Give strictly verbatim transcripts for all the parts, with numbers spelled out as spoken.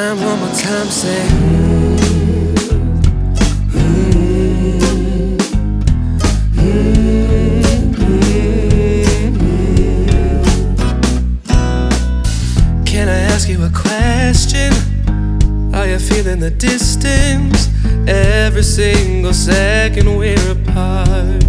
time, one more time, say mm, mm, mm, mm. Can I ask you a question? Are you feeling the distance? Every single second we're apart.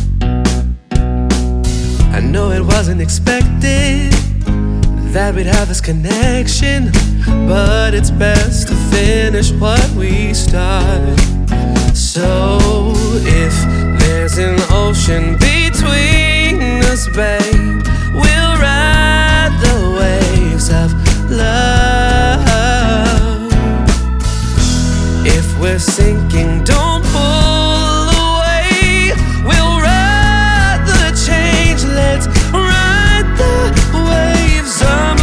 I know it wasn't expected that we'd have this connection, but it's best to finish what we start. So if there's an ocean between us, babe, we'll ride the waves of love. If we're sinking, don't pull away. We'll ride the change, let's ride the waves of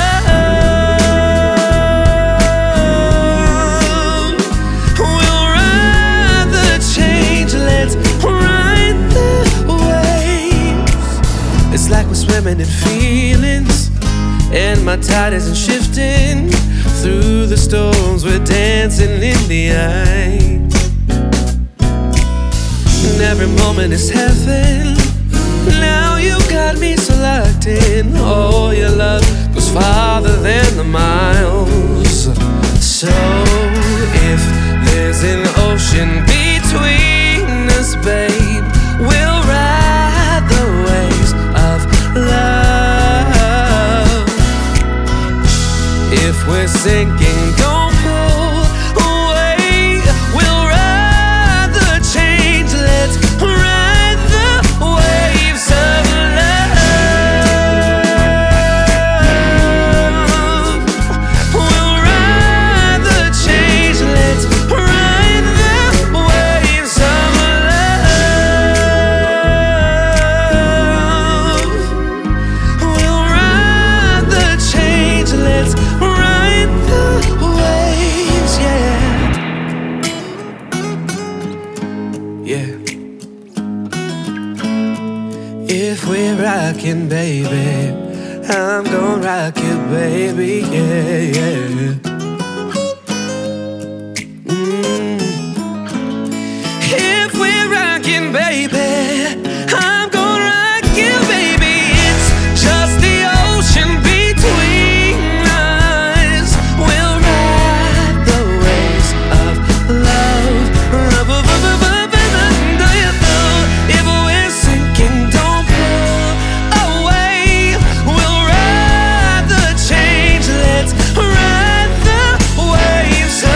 love. We'll ride the change, let's ride the waves. It's like we're swimming in feelings, and my tide isn't shifting. Through the storms, we're dancing in the eye. And every moment is heaven. Now you got me so locked in. Oh, your love goes farther than the miles. So if there's an ocean between us, babe, we'll ride the waves of love. If we're sinking, don't pull away. We'll ride the change, let's ride the waves of love. We'll ride the change, let's ride the waves of love. We'll ride the change, let's ride the waves, yeah. Yeah. If we're rockin', baby, I'm gon' rock you, baby, yeah, yeah. Mm. If we're rockin', baby, I'm gon' rock you, baby. It's just the ocean between us. We'll ride the waves of love. Do you know if we're sinking, don't pull away. We'll ride the change, let's ride the waves of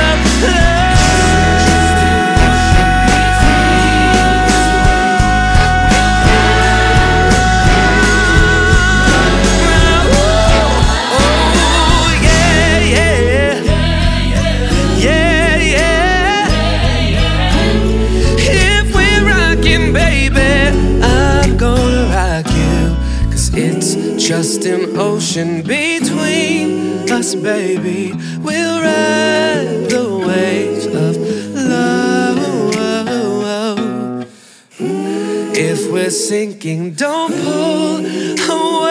love. Oh, yeah, yeah. Yeah, yeah. If we're rockin', baby, I'm gonna rock you. 'Cause it's just an ocean between us, baby. We'll ride the waves of love. If we're sinking, don't pull away.